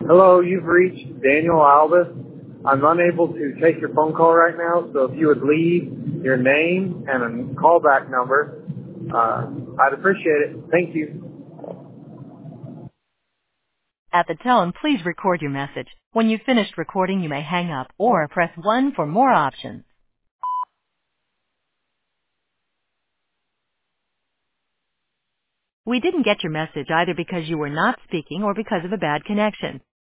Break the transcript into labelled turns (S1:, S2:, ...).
S1: Hello, you've reached Daniel Albus. I'm unable to take your phone call right now, so if you would leave your name and a callback number, I'd appreciate it. Thank you.
S2: At the tone, please record your message. When you've finished recording, you may hang up or press 1 for more options. We didn't get your message either because you were not speaking or because of a bad connection.